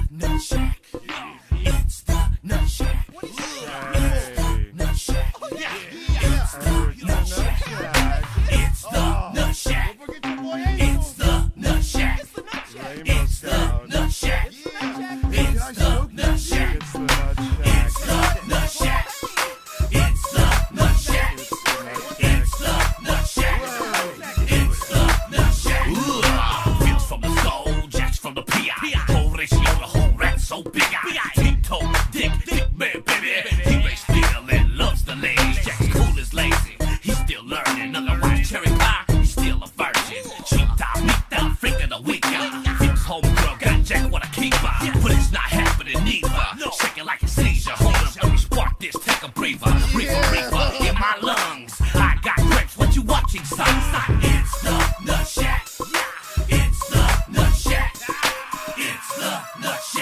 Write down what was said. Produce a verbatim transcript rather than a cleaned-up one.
Nut Shack. It's the Nut Shack. It's the Nut Shack. It's the Nut Shack. It's the Nut Shack. It's the Nut Shack. It's the Nut Shack. It's the Nut Shack. It's the Nut Shack. It's the Nut Shack. It's the Nut Shack. It's the Nut Shack. It's the Nut Shack. Ooh, feels from the soul, jacks from the P I. Whole ratio, the whole rat so big I tiptoe, dick, dick man, baby. He raised still and loves the ladies. Jack's cool as lazy. He's still learning. Otherwise, cherry pie, he's still a virgin. Cheap top, meet that freak of the week. Fix homegirl, got Jack what I keep by. But it's not happening neither. Shaking like a seizure. Hold up, let me spark this. Take a breather. Reefer, reefer in my lungs. I got grapes. What you watching, son? It's the Nut Shack. It's the Nut Shack. It's the Nut Shack.